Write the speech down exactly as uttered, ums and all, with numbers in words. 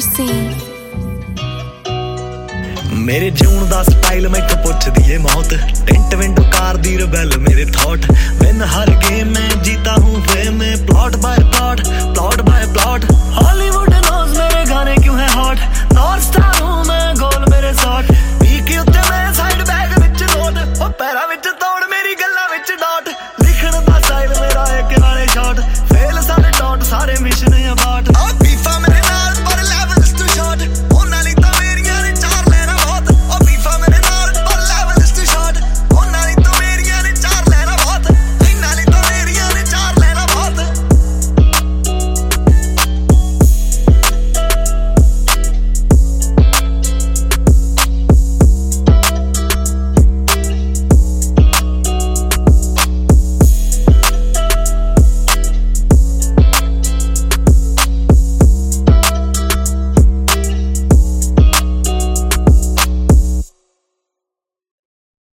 scene. मेरे जिउण दा style मैं तो पुछदी ए मौत टेंट विंडो कार दी रबैल मेरे थॉट विन हर